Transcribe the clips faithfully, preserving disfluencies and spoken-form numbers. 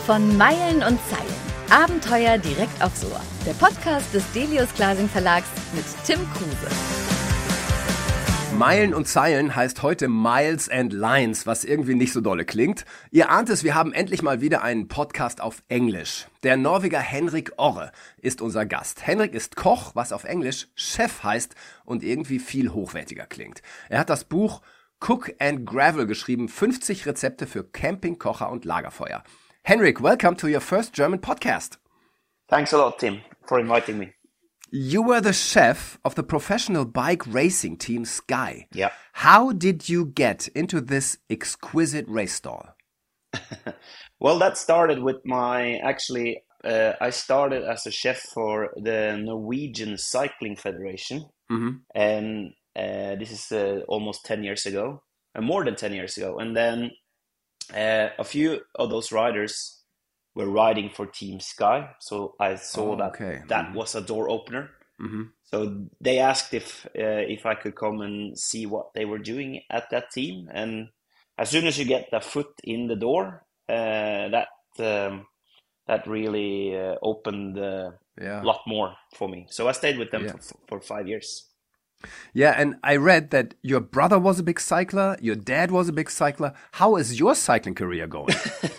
Von Meilen und Zeilen. Abenteuer direkt aufs Ohr. Der Podcast des Delius Glasing Verlags mit Tim Kruse. Meilen und Zeilen heißt heute Miles and Lines, was irgendwie nicht so dolle klingt. Ihr ahnt es, wir haben endlich mal wieder einen Podcast auf Englisch. Der Norweger Henrik Orre ist unser Gast. Henrik ist Koch, was auf Englisch Chef heißt und irgendwie viel hochwertiger klingt. Er hat das Buch Cook and Gravel geschrieben, fünfzig Rezepte für Camping, Kocher und Lagerfeuer. Henrik, welcome to your first German podcast. Thanks a lot, Tim, for inviting me. You were the chef of the professional bike racing team Sky. Yeah. How did you get into this exquisite race stall? Well, that started with my, actually, uh, I started as a chef for the Norwegian Cycling Federation. Mm-hmm. And uh, this is uh, almost ten years ago, uh, more than ten years ago. And then uh, a few of those riders were riding for Team Sky. So I saw Oh, that okay. that Mhm. was a door opener. Mm-hmm. So they asked if uh, if I could come and see what they were doing at that team. And as soon as you get the foot in the door, uh, that um, that really uh, opened uh, Yeah. a lot more for me. So I stayed with them Yeah. for, for five years. Yeah, and I read that your brother was a big cycler, your dad was a big cycler. How is your cycling career going?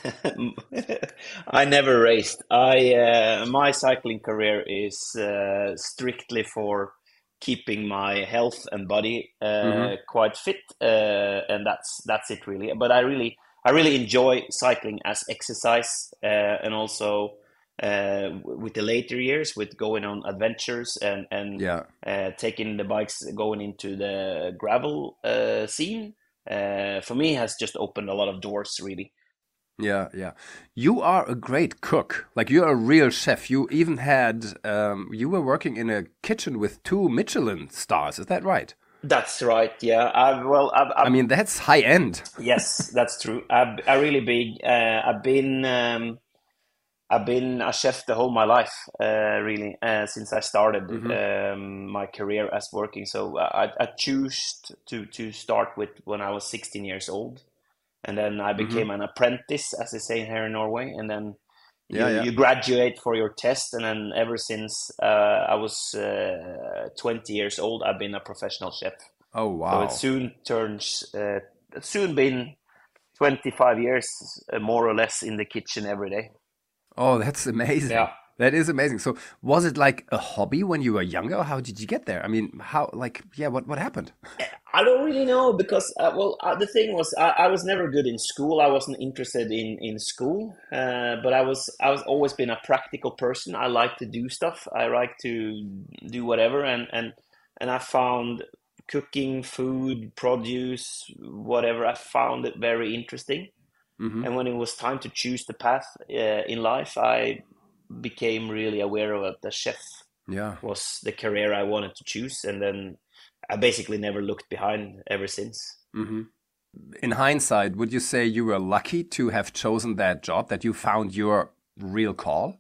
I never raced. I uh, my cycling career is uh, strictly for keeping my health and body uh, Mhm. quite fit, uh, and that's that's it really. But I really I really enjoy cycling as exercise, uh, and also uh, w- with the later years with going on adventures and and Yeah. uh, taking the bikes going into the gravel uh, scene. Uh, for me, has just opened a lot of doors really. Yeah, yeah. You are a great cook. Like you're a real chef. You even had, um, you were working in a kitchen with two Michelin stars. Is that right? That's right. Yeah. I've, well, I've, I've, I mean, that's high end. yes, that's true. I've, I really big. Uh, I've been, um, I've been a chef the whole my life, uh, really, uh, since I started Mhm. um, my career as working. So I, I chose to to start with when I was sixteen years old, and then I became an apprentice, as they say here in Norway, and then you, Yeah, yeah. you graduate for your test, and then ever since uh, I was uh, twenty years old, I've been a professional chef. Oh, So wow. it soon turns, uh, it's soon been twenty-five years, uh, more or less, in the kitchen every day. Oh, that's amazing. Yeah. That is amazing. So was it like a hobby when you were younger? Or how did you get there? I mean, how, like, yeah, what, what happened? I don't really know because, uh, well, uh, the thing was, I, I was never good in school. I wasn't interested in in school, uh, but I was I was always been a practical person. I like to do stuff. I like to do whatever, and and and I found cooking, food, produce, whatever. I found it very interesting. Hmm. And when it was time to choose the path uh, in life, I became really aware of it. The chef Yeah. was the career I wanted to choose, and then I basically never looked behind ever since. Hmm. In hindsight, would you say you were lucky to have chosen that job, that you found your real call?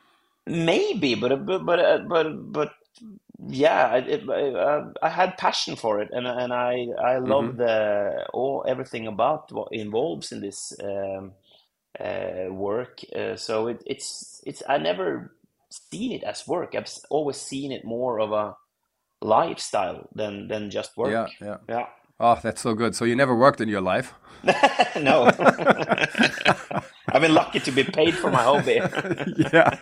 Maybe, but but but uh, but, but yeah, it, it, uh, I had passion for it, and and I I love Hmm. the all everything about what involves in this um, uh, work. Uh, so it, it's it's I never seen it as work. I've s- always seen it more of a lifestyle than than just work. Yeah, yeah. Yeah. Oh, that's so good. So you never worked in your life? No. I've been lucky to be paid for my hobby. Yeah.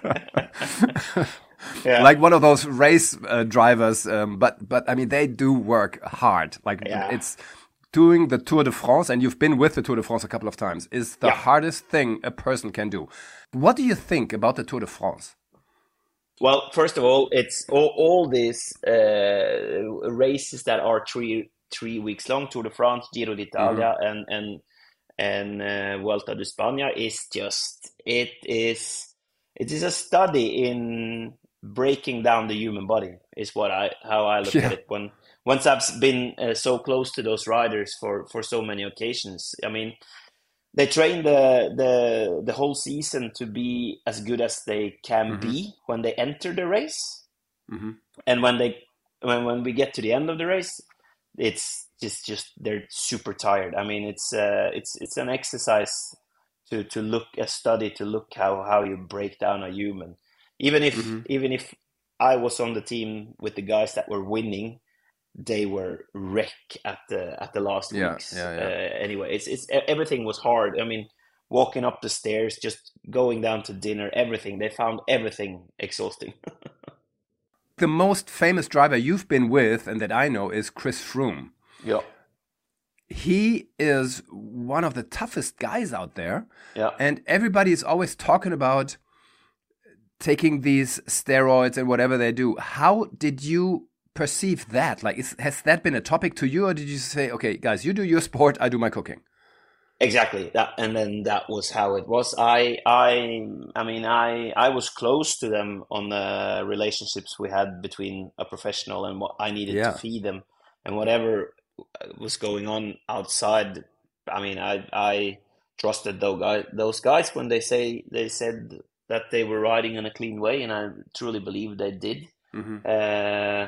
Yeah. Like one of those race uh, drivers, um, but but I mean they do work hard. Like Yeah. it's doing the Tour de France, and you've been with the Tour de France a couple of times, is the Yeah. hardest thing a person can do. What do you think about the Tour de France? Well, first of all, it's all, all these uh, races that are three three weeks long. Tour de France, Giro d'Italia, and and and uh, Vuelta de España is just it is it is a study in breaking down the human body. Is what I how I look Yeah. at it. When once I've been uh, so close to those riders for for so many occasions. I mean, they train the the the whole season to be as good as they can Mhm. be when they enter the race, Hmm. and when they when when we get to the end of the race, it's just just they're super tired. I mean, it's uh, it's it's an exercise to to look a study to look how how you break down a human. Even if Mm-hmm. even if I was on the team with the guys that were winning, they were wreck at the at the last Yeah, weeks. yeah, yeah. Uh, anyway, it's it's everything was hard. I mean, walking up the stairs, just going down to dinner, everything. They found everything exhausting. The most famous driver you've been with, and that I know, is Chris Froome. Yeah, He is one of the toughest guys out there. yeah. And everybody is always talking about taking these steroids and whatever they do. How did you perceive that? Like, is, has that been a topic to you, or did you say, okay, guys, you do your sport, I do my cooking? Exactly that, and then that was how it was. I, I, I mean, I, I was close to them on the relationships we had between a professional and what I needed Yeah. to feed them, and whatever was going on outside. I mean, I, I trusted those guys, those guys when they say they said that they were riding in a clean way, and I truly believe they did. Mm-hmm. Uh,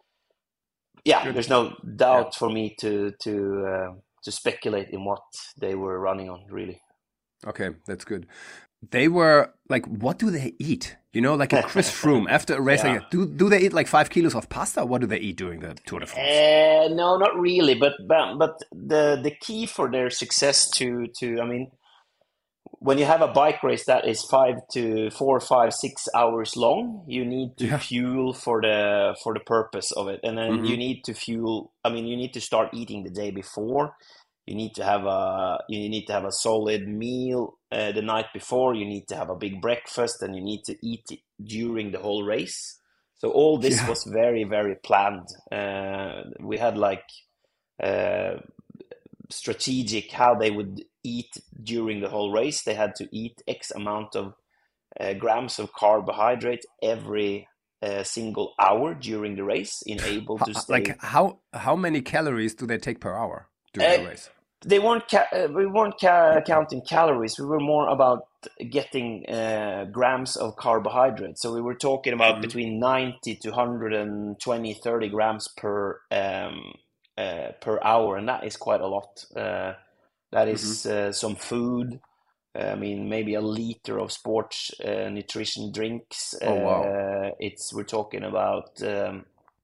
yeah, Good. there's no doubt Yeah. for me to to. Uh, to speculate in what they were running on, really. Okay, that's good. They were like, what do they eat? You know, like a Chris Froome after a race, Yeah. like, do do they eat like five kilos of pasta? What do they eat during the Tour de France? Uh, no, not really. But but but the the key for their success to to I mean, when you have a bike race that is five to four, five, six hours long, you need to Yeah. fuel for the for the purpose of it, and then Mhm. you need to fuel. I mean, you need to start eating the day before. You need to have a you need to have a solid meal uh, the night before. You need to have a big breakfast, and you need to eat it during the whole race. So all this Yeah. was very very planned. Uh, we had like. Uh, strategic how they would eat during the whole race. They had to eat X amount of uh, grams of carbohydrate every uh, single hour during the race, in able to Ho- stay. Like how how many calories do they take per hour during the Uh, race? they weren't ca- uh, we weren't ca- counting calories. We were more about getting uh, grams of carbohydrate. So we were talking about Mhm. between ninety to one hundred twenty, thirty grams per um, uh, per hour, and that is quite a lot. Uh, that is uh, some food. I mean, maybe a liter of sports uh, nutrition drinks. Oh, wow. Uh, it's we're talking about um,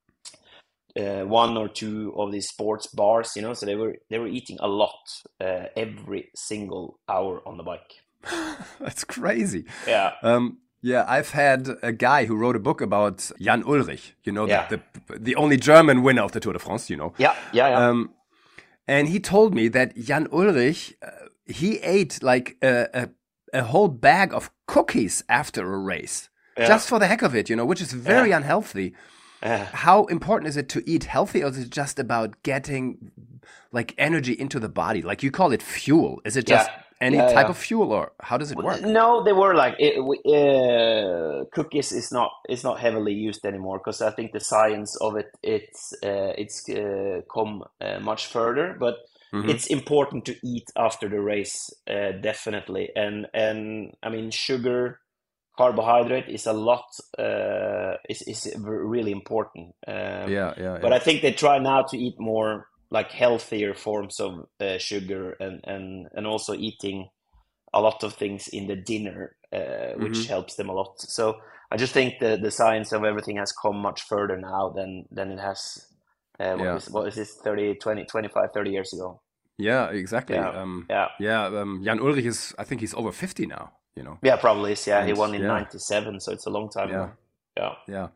uh, one or two of these sports bars, you know. So they were they were eating a lot uh, every single hour on the bike. That's crazy. Yeah, Um, yeah, I've had a guy who wrote a book about Jan Ullrich, you know, Yeah. the, the the only German winner of the Tour de France, you know. yeah, yeah, yeah. Um, and he told me that Jan Ullrich, uh, he ate like a, a, a whole bag of cookies after a race, Yeah. just for the heck of it, you know, which is very Yeah. unhealthy. Uh, How important is it to eat healthy, or is it just about getting like energy into the body? Like you call it fuel. Is it just Yeah. any Yeah, type yeah. of fuel, or how does it work? No, they were like it, we- uh, cookies is not is not heavily used anymore, because I think the science of it it's uh, it's uh, come uh, much further. But Mhm. it's important to eat after the race, uh, definitely. And and I mean, sugar, carbohydrate is a lot uh, is is really important. Um, Yeah, yeah, But yeah. I think they try now to eat more like healthier forms of uh, sugar, and, and, and also eating a lot of things in the dinner, uh, which Mhm. helps them a lot. So I just think the, the science of everything has come much further now than, than it has, uh, what, Yeah. was, what was this, thirty, twenty, twenty-five, thirty years ago. Yeah, exactly. Yeah, Um, yeah. yeah, um, Jan Ulrich is, I think he's over fifty now, you know. Yeah, probably is. Yeah, he And, won in yeah. ninety-seven, so it's a long time Yeah. ago. Yeah. Yeah.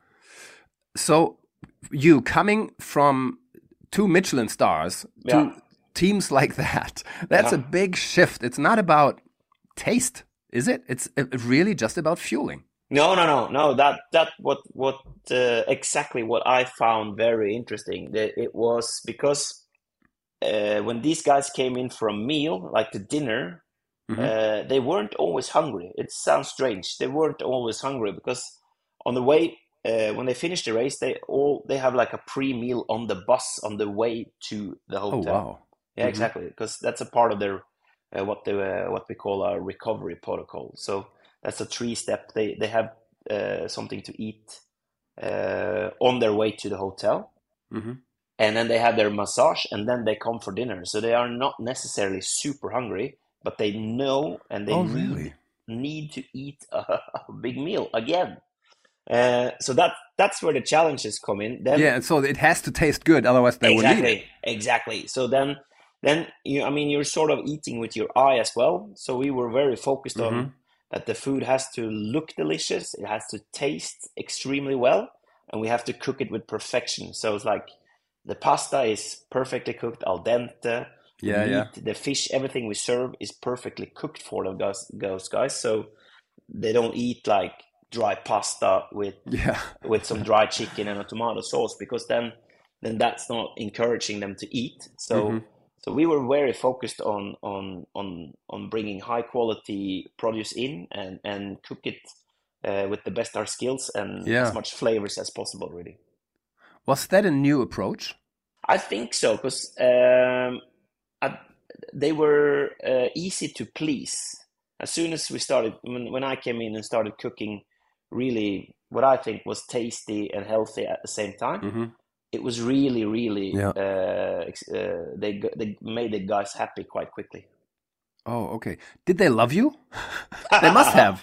So you coming from two Michelin stars to Yeah. teams like that, that's Yeah. a big shift. It's not about taste, is it? It's uh, really just about fueling. No, no, no, no. That that what what uh, exactly what I found very interesting. That it was because uh, when these guys came in for a meal, like the dinner, Mhm. uh, they weren't always hungry. It sounds strange. They weren't always hungry because on the way, uh, when they finish the race, they all they have like a pre-meal on the bus on the way to the Oh, hotel. wow. Yeah, Mhm. exactly. Because that's a part of their uh, what they uh, what we call a recovery protocol. So that's a three step. They they have uh, something to eat uh, on their way to the hotel, Mhm. and then they have their massage, and then they come for dinner. So they are not necessarily super hungry. but they know and they Oh, need really? need to eat a, a big meal again. Uh, so that that's where the challenges come in. Then Yeah, and so it has to taste good, otherwise they wouldn't eat it. exactly, exactly. So then then you, I mean, you're sort of eating with your eye as well. So we were very focused Mm-hmm. on that the food has to look delicious, it has to taste extremely well, and we have to cook it with perfection. So it's like the pasta is perfectly cooked al dente. The Yeah, meat, yeah. the fish, everything we serve is perfectly cooked for them guys, those guys. So they don't eat like dry pasta with Yeah. with some dry chicken and a tomato sauce, because then then that's not encouraging them to eat. So Mm-hmm. so we were very focused on on on on bringing high quality produce in and and cook it uh, with the best our skills and Yeah. as much flavors as possible. Really, Was that a new approach? I think so, because um, I, they were uh, easy to please. As soon as we started, when when I came in and started cooking, really what I think was tasty and healthy at the same time. Mm-hmm. It was really, really, Yeah. uh, ex- uh, they g- they made the guys happy quite quickly. Oh, okay. Did they love you? They must have.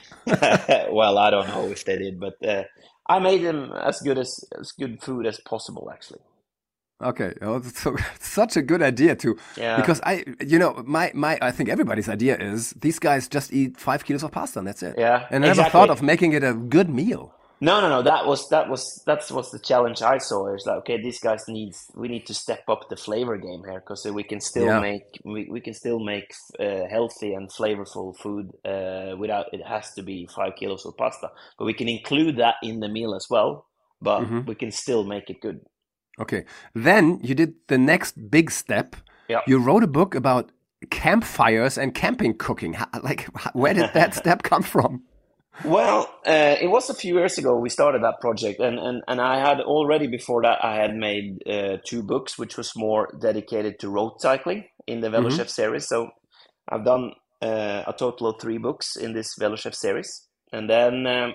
Well, I don't know if they did, but uh, I made them as good as as good food as possible, actually. Okay, oh, that's so such a good idea too. Yeah. Because I, you know, my my, I think everybody's idea is these guys just eat five kilos of pasta and that's it. Yeah, And I never exactly. thought of making it a good meal. No, no, no. That was that was that's what's the challenge I saw. It's like, okay, these guys needs we need to step up the flavor game here, because we can still Yeah. make we, we can still make uh, healthy and flavorful food uh, without it has to be five kilos of pasta. But we can include that in the meal as well. But Mm-hmm. we can still make it good. Okay. Then you did the next big step. Yeah. You wrote a book about campfires and camping cooking. How, like, how- where did that step come from? Well, uh, it was a few years ago we started that project, and, and, and I had already before that I had made uh, two books, which was more dedicated to road cycling in the Mm-hmm. Velochef series. So I've done uh, a total of three books in this Velochef series, and then um,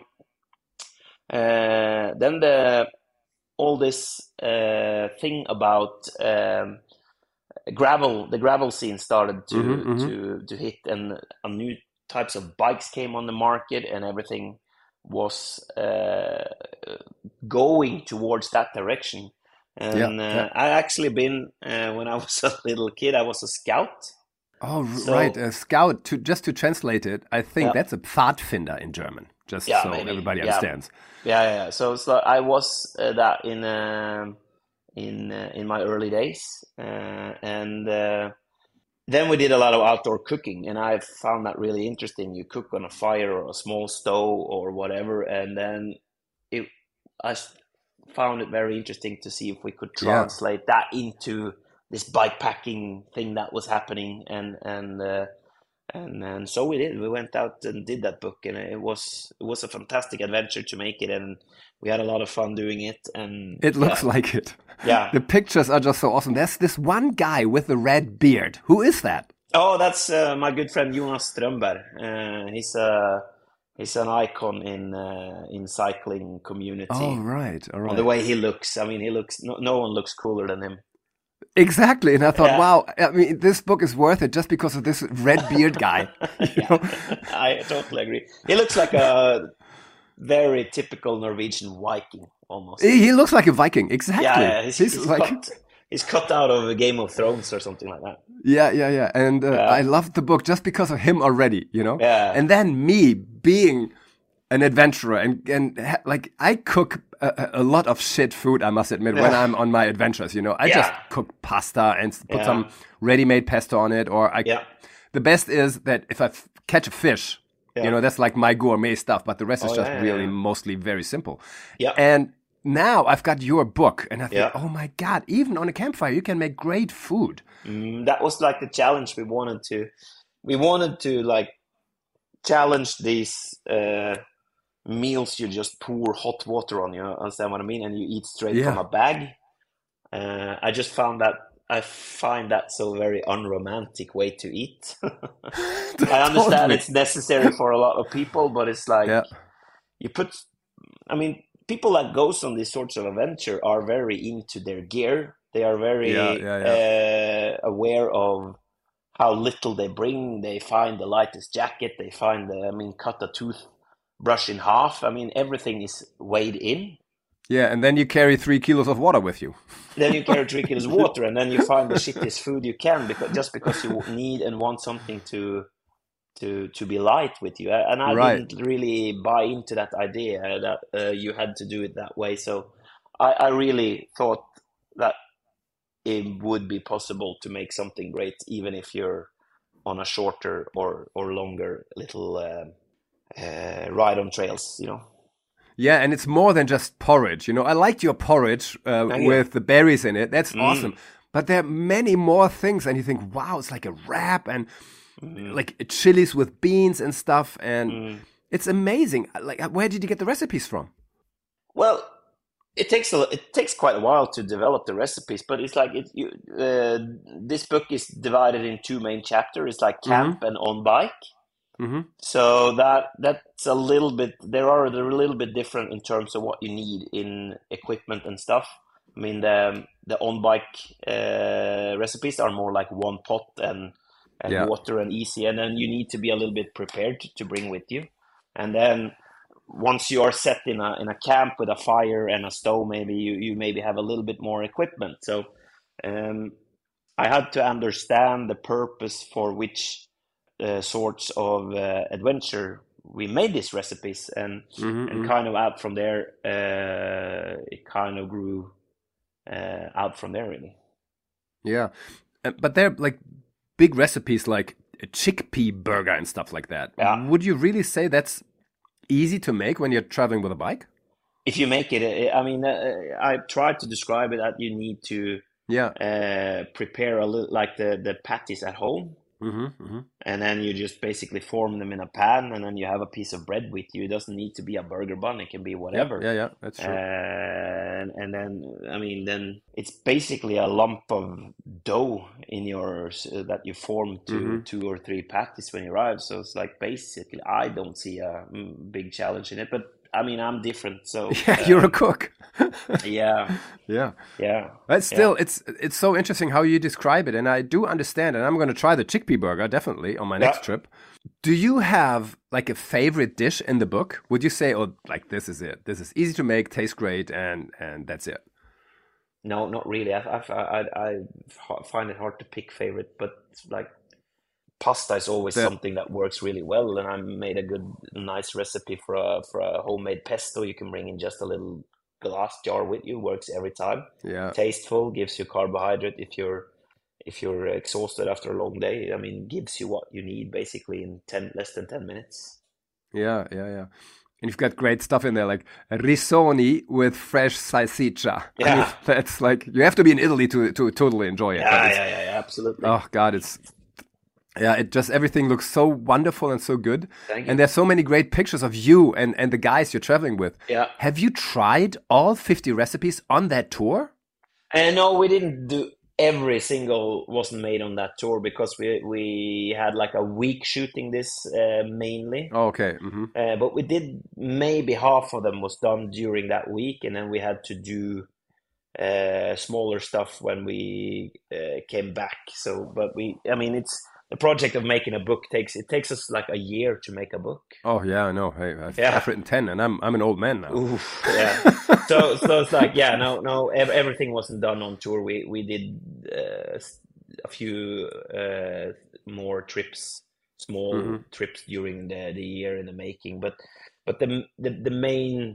uh, then the all this uh, thing about um, gravel, the gravel scene started to Mhm, mhm. to to hit, and a new types of bikes came on the market, and everything was uh, going towards that direction. And Yeah, uh, yeah. I actually been uh, when I was a little kid, I was a scout. Oh, r- So- right. A scout. To just to translate it, I think Yeah. that's a Pfadfinder in German. Just Yeah, so maybe. everybody Yeah. understands. Yeah, yeah, yeah. So it's like I was uh, that in um in uh, in my early days, uh, and uh, then we did a lot of outdoor cooking, and I found that really interesting. You cook on a fire or a small stove or whatever, and then it I s- found it very interesting to see if we could Yeah. translate that into this bikepacking thing that was happening, and and uh, and and so we did. We went out and did that book, and it was it was a fantastic adventure to make it, and we had a lot of fun doing it. And It looks yeah, like it. yeah. The pictures are just so awesome. There's this one guy with the red beard. Who is that? Oh, that's uh, my good friend Jonas Strömberg. Uh, he's a he's an icon in uh, in cycling community. Oh, right. All On right. the way he looks, I mean, he looks no, no one looks cooler than him. Exactly. And I thought, Yeah. wow, I mean, this book is worth it just because of this red beard guy. You know? I totally agree. He looks like a very typical Norwegian Viking, almost. He he looks like a Viking. Exactly. Yeah, yeah, he's, He's he's like, cut, he's cut out of a Game of Thrones or something like that. yeah, yeah, yeah. And uh, Yeah. I loved the book just because of him already, you know? Yeah. And then me being an adventurer and, and ha- like I cook a, a lot of shit food, I must admit, when Yeah. I'm on my adventures, you know? I Yeah. just cook pasta and s- put Yeah. some ready-made pesto on it, or I. Yeah. The best is that if I f- catch a fish, Yeah. you know, that's like my gourmet stuff, but the rest is Oh, just yeah, yeah, really yeah. mostly very simple. Yeah. And now I've got your book, and I think, Yeah. oh my God, even on a campfire, you can make great food. Mm, that was like the challenge we wanted to. We wanted to like challenge these uh, meals. You just pour hot water on. You understand what I mean? And you eat straight Yeah. from a bag. Uh, I just found that I find that so very unromantic way to eat. I understand Totally. it's necessary for a lot of people, but it's like Yeah. you put. I mean, people that goes on these sorts of adventure are very into their gear. They are very Yeah, yeah, Uh, aware of how little they bring. They find the lightest jacket. They find the, I mean, cut a toothbrush in half. I mean, everything is weighed in. Yeah, and then you carry three kilos of water with you. Then you carry three kilos of water, and then you find the shittiest food you can, because just because you need and want something to to to be light with you. And I Right. didn't really buy into that idea that uh, you had to do it that way. So I, I really thought that it would be possible to make something great, even if you're on a shorter or or longer little uh, uh, ride on trails, you know. Yeah, and it's more than just porridge. You know, I liked your porridge uh, Thank you. with the berries in it. That's Mm. awesome. But there are many more things, and you think, wow, it's like a wrap and Mm. like chilies with beans and stuff, and Mm. it's amazing. Like, where did you get the recipes from? Well, it takes a it takes quite a while to develop the recipes, but it's like it. You, uh, this book is divided in two main chapters. It's like camp and on bike. Mm-hmm. So that that's a little bit. There are they're a little bit different in terms of what you need in equipment and stuff. I mean, the the on bike uh, recipes are more like one pot and and Yeah. water and easy, and then you need to be a little bit prepared to, to bring with you. And then once you are set in a in a camp with a fire and a stove, maybe you, you maybe have a little bit more equipment. So um, I had to understand the purpose for which uh, sorts of uh, adventure we made these recipes, and Mm-hmm. and kind of out from there, uh, it kind of grew uh, out from there, really. Yeah. Uh, But they're like big recipes like a chickpea burger and stuff like that. Yeah. Would you really say that's easy to make when you're traveling with a bike? If you make it, uh, I mean, uh, I tried to describe it that you need to Yeah. uh, prepare a little like the the patties at home, Mm-hmm. Mm-hmm. and then you just basically form them in a pan, and then you have a piece of bread with you. It doesn't need to be a burger bun; it can be whatever. Yeah, yeah, that's true. Uh, and and then I mean, then it's basically a lump of dough in yours uh, that you form to Mhm. two or three patties when you arrive. So it's like basically, I don't see a mm, big challenge in it, but I mean, I'm different, so Yeah, you're a cook. yeah, Yeah. yeah. But still, it's it's so interesting how you describe it, and I do understand. And I'm going to try the chickpea burger definitely on my next Yeah. trip. Do you have like a favorite dish in the book? Would you say, oh, like this is it. This is easy to make, tastes great, and and that's it. No, not really. I, I, I, I find it hard to pick favorite, but like pasta is always The- something that works really well. And I made a good, nice recipe for a for a homemade pesto. You can bring in just a little glass jar with you. Works every time. Yeah. Tasteful, gives you carbohydrate if you're if you're exhausted after a long day. I mean, gives you what you need basically in ten less than ten minutes. Yeah, yeah, yeah. And you've got great stuff in there, like risoni with fresh salsiccia. I mean, Yeah. that's like you have to be in Italy to to totally enjoy it. but Yeah, it's- yeah, yeah, yeah, absolutely. Oh God, it's yeah. It just everything looks so wonderful and so good. Thank you. And there's so many great pictures of you and and the guys you're traveling with. Yeah. Have you tried all fifty recipes on that tour? And no, we didn't do every single wasn't made on that tour because we we had like a week shooting this uh, mainly. Oh, okay. Mm-hmm. Uh, but we did maybe half of them was done during that week, and then we had to do uh, smaller stuff when we uh, came back. So, but we, I mean, it's the project of making a book takes it takes us like a year to make a book. Oh yeah, I know. Hey, I've, Yeah. I've written ten, and I'm I'm an old man now. Oof, yeah. so so it's like yeah, no no ev- everything wasn't done on tour. We we did uh, s- a few uh, more trips, small Mhm. trips during the, the year in the making. But but the the, the main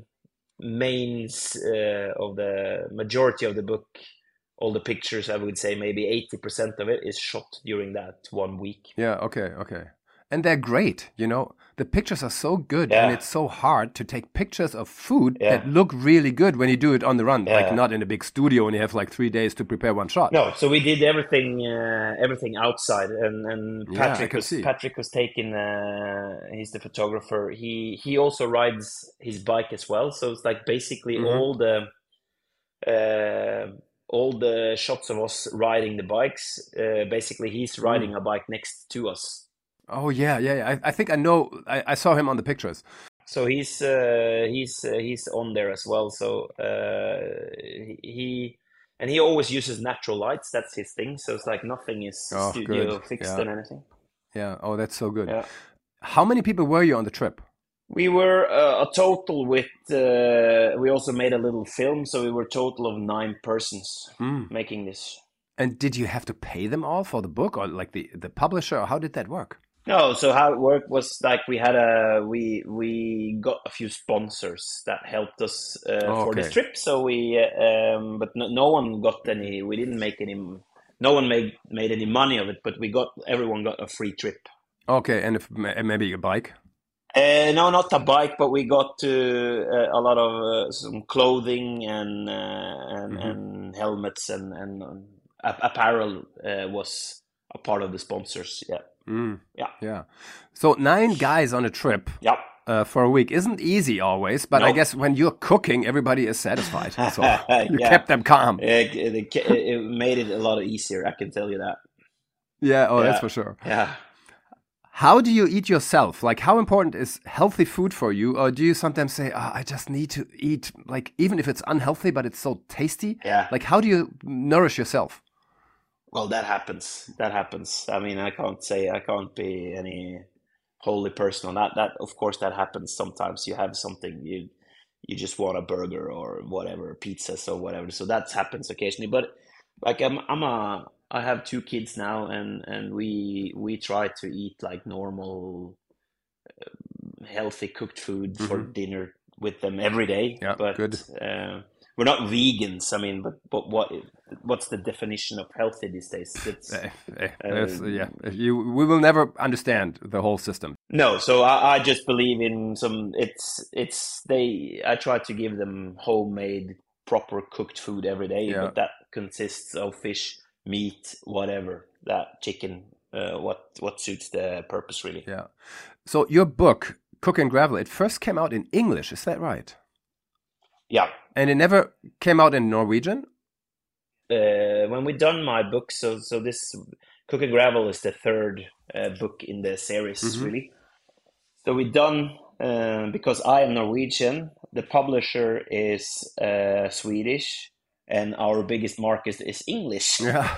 mains uh, of the majority of the book, all the pictures, I would say maybe eighty percent of it is shot during that one week. Yeah. Okay. Okay. And they're great. You know, the pictures are so good, Yeah. and it's so hard to take pictures of food Yeah. that look really good when you do it on the run, like Yeah. not in a big studio and you have like three days to prepare one shot. No, so we did everything, uh, everything outside, and and Yeah, I Patrick can was see. Patrick was taking. Uh, he's the photographer. He he also rides his bike as well. So it's like basically Mhm. all the, uh, all the shots of us riding the bikes. Uh, basically, he's riding a bike next to us. Oh yeah, yeah. yeah. I, I think I know. I, I saw him on the pictures. So he's uh, he's uh, he's on there as well. So uh, he and he always uses natural lights. That's his thing. So it's like nothing is Oh, studio good. fixed Yeah. and anything. Yeah. Oh, that's so good. Yeah. How many people were you on the trip? We were uh, a total with, uh, we also made a little film, so we were a total of nine persons Mm. making this. And did you have to pay them all for the book, or like the, the publisher, or how did that work? No, so how it worked was like we had a, we we got a few sponsors that helped us uh, Oh, for okay. this trip. So we, uh, um, but no, no one got any, we didn't make any, no one made, made any money of it, but we got, everyone got a free trip. Okay, and if ma- maybe a bike? Uh, no, not a bike, but we got to uh, a lot of uh, some clothing and uh, and, Mhm. and helmets and and um, ap- apparel uh, was a part of the sponsors. Yeah, Mm. yeah, Yeah. So nine guys on a trip yeah. uh, for a week isn't easy always, but I No. guess when you're cooking, everybody is satisfied. So you Yeah. kept them calm. It, it, it made it a lot easier. I can tell you that. Yeah, oh, that's Yeah. for sure. Yeah. How do you eat yourself? Like, how important is healthy food for you? Or do you sometimes say, oh, I just need to eat, like, even if it's unhealthy, but it's so tasty? Yeah. Like, how do you nourish yourself? Well, that happens. That happens. I mean, I can't say I can't be any holy person on that. That of course that happens sometimes. You have something you you just want a burger or whatever, pizzas or whatever. So that happens occasionally. But like I'm I'm a I have two kids now, and and we we try to eat like normal, healthy cooked food for Mhm. dinner with them every day. Yeah, But good. uh, we're not vegans. I mean, but but what what's the definition of healthy these days? It's Eh, eh, Uh, that's- yeah, you, we will never understand the whole system. no. So I, I just believe in some. It's it's they. I try to give them homemade, proper cooked food every day, Yeah. but that consists of fish, meat, whatever, that chicken, uh, what what suits the purpose really. Yeah. So your book, Cook and Gravel, it first came out in English, is that right? Yeah. And it never came out in Norwegian? Uh, when we done my book, so so this Cook and Gravel is the third uh, book in the series, Mhm. really. So we done uh, because I am Norwegian, the publisher is uh, Swedish, and our biggest market is English. Yeah.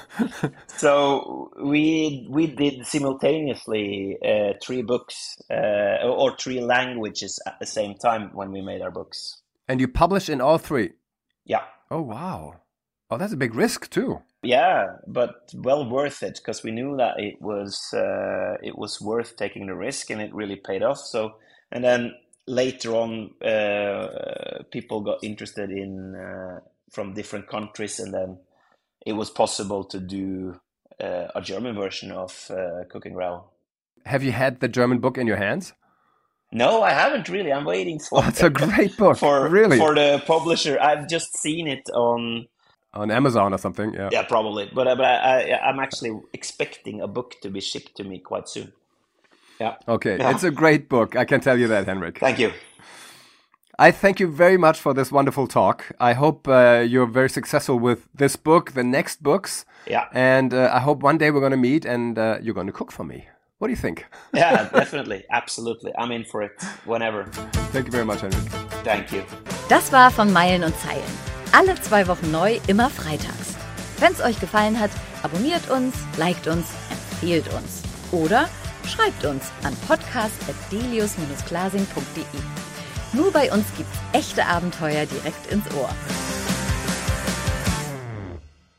So we we did simultaneously uh, three books uh, or, or three languages at the same time when we made our books. And you published in all three? Yeah. Oh, wow. Oh, that's a big risk too. Yeah, but well worth it because we knew that it was uh, it was worth taking the risk, and it really paid off. So, and then later on, uh, people got interested in uh, from different countries, and then it was possible to do uh, a German version of uh, Cook and Gravel. Have you had the German book in your hands? No, I haven't really. I'm waiting for Oh, it's a great book. for really? for the publisher. I've just seen it on. On Amazon or something, yeah. Yeah, probably. But uh, but I, I I'm actually expecting a book to be shipped to me quite soon. Yeah. Okay, Yeah. it's a great book. I can tell you that, Henrik. Thank you. I thank you very much for this wonderful talk. I hope uh, you're very successful with this book, the next books. Yeah. And uh, I hope one day we're going to meet and uh, you're going to cook for me. What do you think? Yeah, definitely. Absolutely. I'm in for it. Whenever. Thank you very much, Henrik. Thank you. Das war von Meilen und Zeilen. Alle zwei Wochen neu, immer freitags. Wenn's euch gefallen hat, abonniert uns, liked uns, empfehlt uns. Oder schreibt uns an podcast at delius Bindestrich glasing punkt de. Nur bei uns gibt's echte Abenteuer direkt ins Ohr.